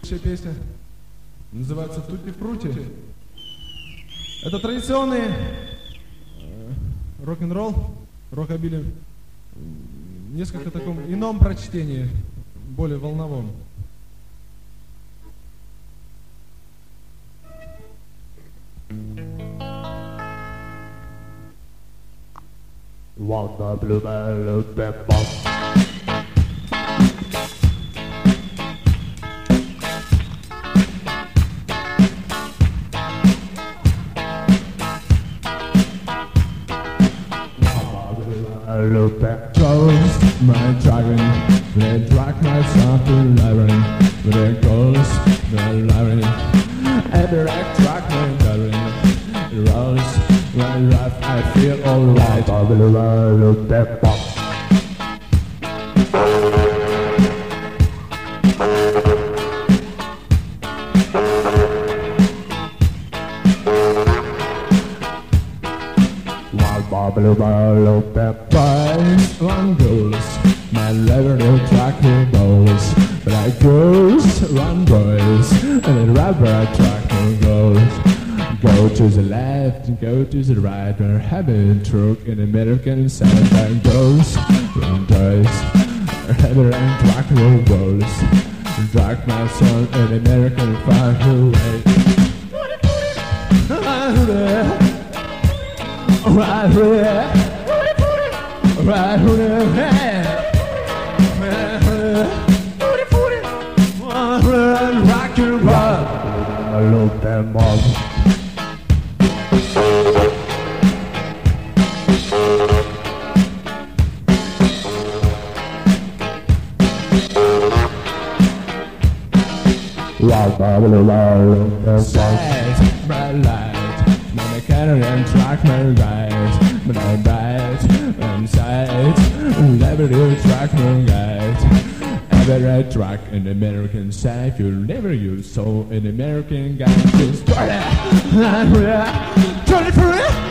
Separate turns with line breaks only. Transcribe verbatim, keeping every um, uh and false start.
Песня называется «Тутти Фрути». Это традиционный э, рок-н-ролл, рокобили, в несколько таком ином прочтении, более волновом.
Walk the bluebell of the box.
Look back, ghost, my dragon. They drag myself to labyrinth. They ghost, my labyrinth. Every act drag my labyrinth. Rose, my life, I feel alright.
Look back, box.
Blue ball of the price one goes. My lever will track me goes. But I goes, run boys. And then rubber track me goes. Go to the left and go to the right. We're having truck in American side. I goes, run boys. Rubber and track me goes. Drag my son in American far away. Right here, right here, rock and roll.
I love them all. Rock, rock, rock,
rock, bright light, my canary and track my right, but I bite inside, never do track my right. Every track in American side, you'll never use so in American guy. Just twenty-four